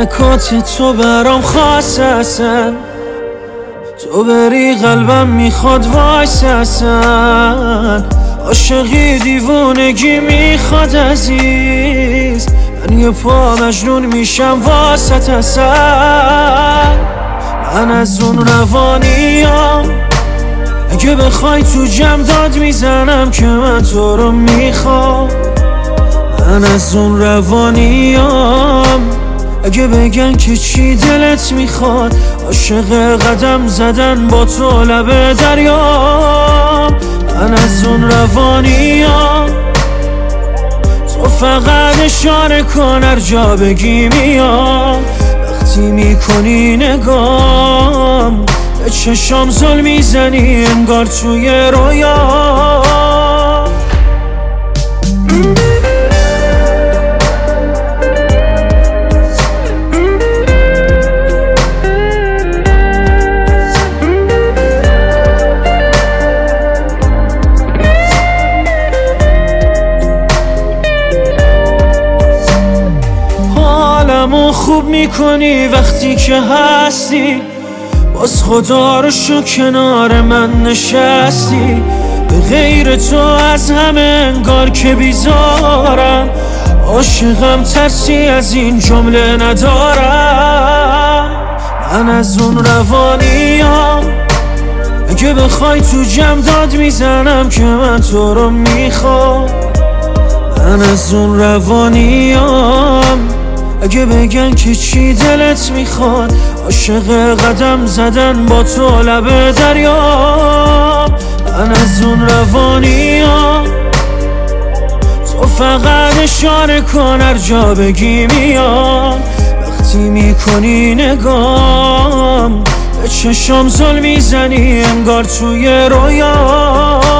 حرکات تو برام خاص هستن، تو بری قلبم میخواد وایس هستن. عاشقی دیوونگی میخواد عزیز، من یه پا مجنون میشم واسط هستن. من از اون روانیم اگه بخوای تو جمع داد میزنم که من تو رو میخوام. من از اون روانیم اگه بگن که چی دلت میخواد، عاشق قدم زدن با تو لب دریام. من از اون روانیم تو فقط اشاره کن هر جا بگی میام. وقتی میکنی نگام به چشام زل میزنی انگار توی رویا. حالمو خوب میکنی وقتی که هستی، باز خدا رو شو کنار من نشستی. به غیر تو از همه انگار که بیزارم، عاشقم ترسی از این جمله ندارم. من از اون روانیم اگه بخوای تو جمع داد میزنم که من تو رو میخوام. من از اون روانیم اگه بگن که چی دلت میخواد، عاشق قدم زدن با تو لب دریا. من از اون روانیم تو فقط اشاره کن هر جا بگی میام. وقتی میکنی نگام به چشام زل میزنی انگار توی رویا.